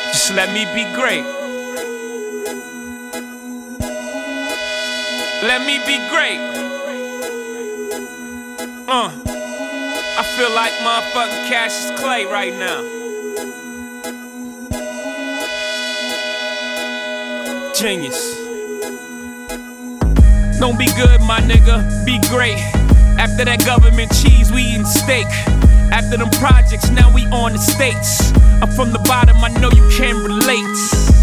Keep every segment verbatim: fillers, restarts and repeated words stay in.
Just let me be great. Let me be great. Uh, I feel like motherfucking Cassius Clay right now. Genius. Don't be good, my nigga, be great. After that government cheese, we eatin' steak. After them projects, now we on the States. I'm from the bottom, I know you can relate.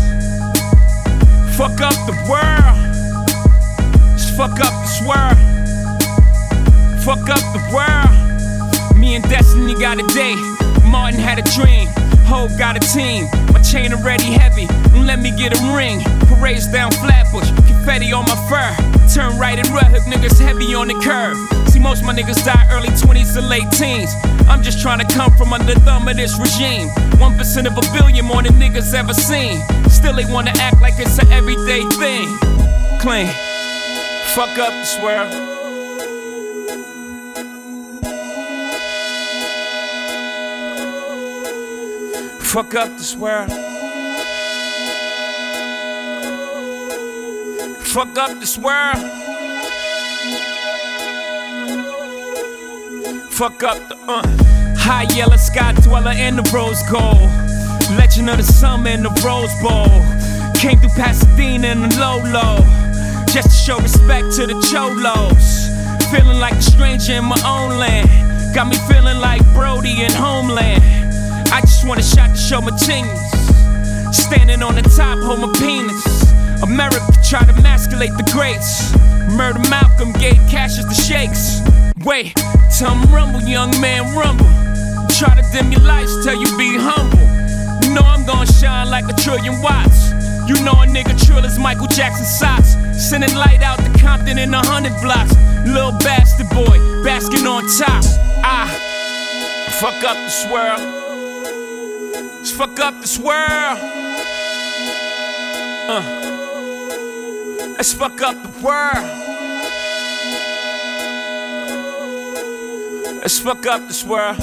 Fuck up the world. Just fuck up this world. Fuck up the world. Me and Destiny got a day. Martin had a dream. Hov got a team. My chain already heavy. Let me get a ring. Parades down Flatbush. Confetti on my fur. Turn right and Red Hook niggas heavy on the curve. See, most my niggas die early twenties to late teens. I'm just trying to come from under the thumb of this regime. One percent of a billion more than niggas ever seen. Still they wanna act like it's an everyday thing. Clean. Fuck up this world. Fuck up this world. Fuck up this world. Fuck up the uh high yellow sky dweller in the rose gold. Legend of the summer in the Rose Bowl. Came through Pasadena in the low low. Just to show respect to the cholos. Feeling like a stranger in my own land. Got me feeling like Brody in Homeland. I just want a shot to show my genius. Standing on the top, hold my penis. America try to emasculate the greats. Murder Malcolm gave Cassius the shakes. Wait, tell 'em rumble, young man, rumble. Try to dim your lights, tell you be humble. You know I'm gonna shine like a trillion watts. You know a nigga trill is Michael Jackson socks. Sending light out to Compton in a hundred blocks. Little bastard boy, basking on top. Ah, fuck up this world. Just fuck up this world. Uh, let's fuck up the world. Let's fuck up this world.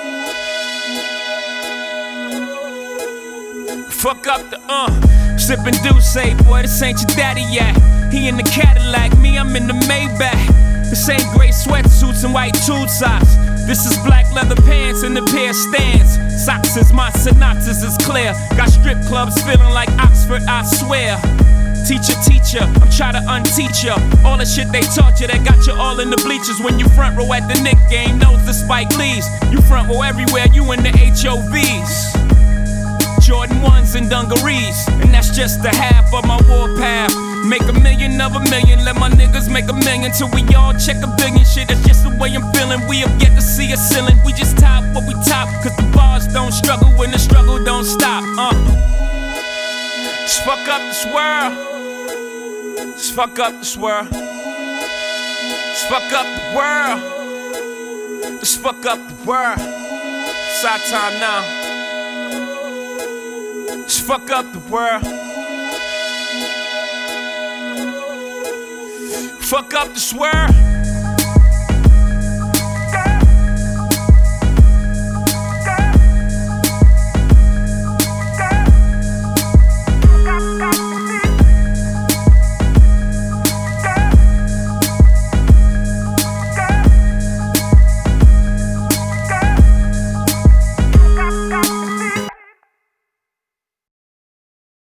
Fuck up the uh. Sippin' Douce, boy, this ain't your daddy yet. He in the Cadillac, me, I'm in the Maybach. This ain't gray sweatsuits and white tube socks. This is black leather pants and a pair of stands. Socks is my synopsis is clear. Got strip clubs feeling like Oxford, I swear. Teacher, teacher, I'm trying to unteach ya. All the shit they taught you that got you all in the bleachers. When you front row at the Knick game, knows the Spike Lees. You front row everywhere, you in the H O Vs. Jordan ones and dungarees, and that's just the half of my warpath. Make a million of a million, let my niggas make a million till we all check a billion. Shit, that's just the way I'm feeling. We have yet to see a ceiling. We just top what we top, cause the bars don't struggle when the struggle don't stop. Uh, just fuck up this world. Just fuck up this world. Just fuck up the world. Just fuck up the world. It's our time now. Just fuck up the world. Fuck up this world.